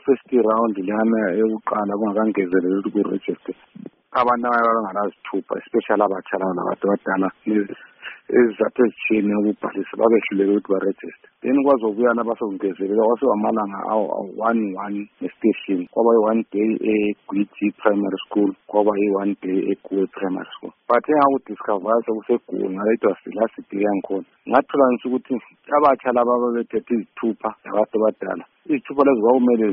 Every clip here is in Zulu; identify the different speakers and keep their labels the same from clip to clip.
Speaker 1: first round lana eyokuqala kungakangezeleli ukuthi ku-register abantu abangazithupha especially abatsha laba nabantu abadala ezizathu ezitshiyeneyo ukubhalisa babehluleke ukuthi barejiste. Then kwazobuya nabasokungezelela kwasewamalanga awu-1 nestation kwaba yi-1 day eGwiji Primary School kwaba yi-1 day eGuwe Primary School. But engakudiscover sekuseGuwe ngale it was the last day yangikhona ngathola nje ukuthi abatsha laba babethethe izithupha labantu abadala izithupha lezo kwakumele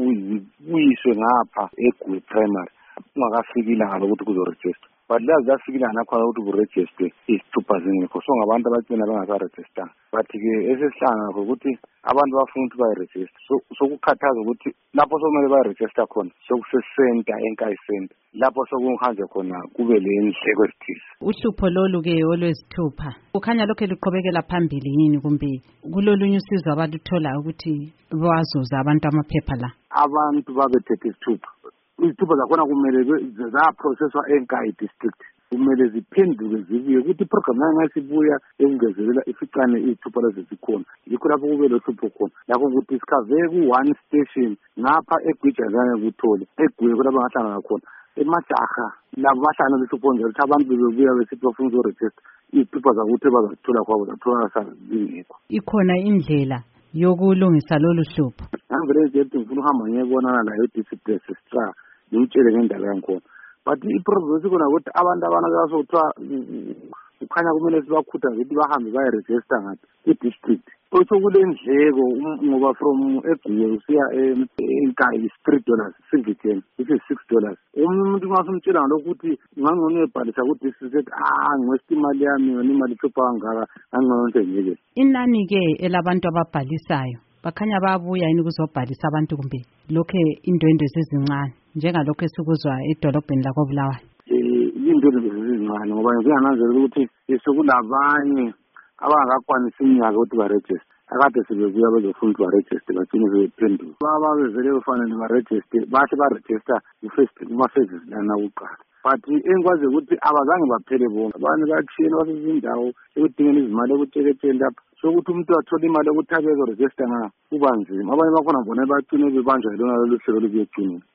Speaker 1: zibuyiswe ngapha eGuwe Primary ungakafiki ilanga lokuthi kuzoregister. But lazafika ilanga nakhona ukuthi kuregister izithupha zingekho so ngabantu abagcina bengasaregister. But-ke esesihlanga ukuthi abantu bafuna ukuthi bayiregister sokukhathaza ukuthi lapho sokumele bayiregister khona sokusesenta eNkayi Center lapho sokuhanjwe khona kube le ndleko ezithize.
Speaker 2: Uhlupho lolu-ke olwezithupha kukhanya lokho luqhubekela phambili yini kumbe kulolunye usizo abalutholayo ukuthi bazuza abantu amaphepha la?
Speaker 1: Abantu babethethe izithupha izithupha zakhona kumele zaprocesswa eNkayi district kumele ziphenduke zibuye ukuthi iprogram nayo ngasibuya ekungezelela ificane izithupha lezi zikhona yikho lapho kube lohlupho khona lapho ukuthi sikhave ku-1 station ngapha eGwijazane kuthole eGuye kulapho ngahlangana khona emajaha labo bahlangana lehlupho nje ukuthi abantu bebebuya besithi bafuna ukuregister izithupha zakuthi bazazithola kwabo zathola zingekho.
Speaker 2: Ikhona indlela yokulungisa lolu hlupho?
Speaker 1: Ngivele nje ngifuna ukuhamba ngiyebonana layo i-district registrar ngimtshele ngendaba yangikhona. But i-problem ikhona ukuthi abantu abanakasothiwa kukhanya kumele sibakhuthaze ukuthi bahambe bayiregister ngathi i-district. Kule ndleko ngoba from eGuye usiya eNkayi $3 singitheni this is $6. Umuntu ngasumtshela ngalokho ukuthi ngangone ebhalisa ku-district ngiwesta imali yami yona imali ihlupha kangaka angiyonke ngeke.
Speaker 2: Inani-ke elabantu ababhalisayo bakhanya bayabuya yini ukuzobhalisa abantu kumbe lokho indwendwe zizincane njengalokho esikuzwa edolobheni lakoBulawayo?
Speaker 1: Indwendwe zizincane ngoba ngiyananzela ukuthi sekulabanye abangakwanisa iminyaka ukuthi baregister akade sebebuya bezofuna ukuthi baregister bagcine sebephenduka babezele kufanele baregister bathi baregister kuma-phases lana kuqala. But engikwazi ukuthi abazange baphele bonke abantu bathiyene basezindawo ekudingeni izimali ekutsheketheni lapha sokuthi umuntu athola imali yokuthi abezoregister ngayo kuba nzima abanye bakhona bona bacine bebanjwa yilona lolu hlelo lubuye egcineni.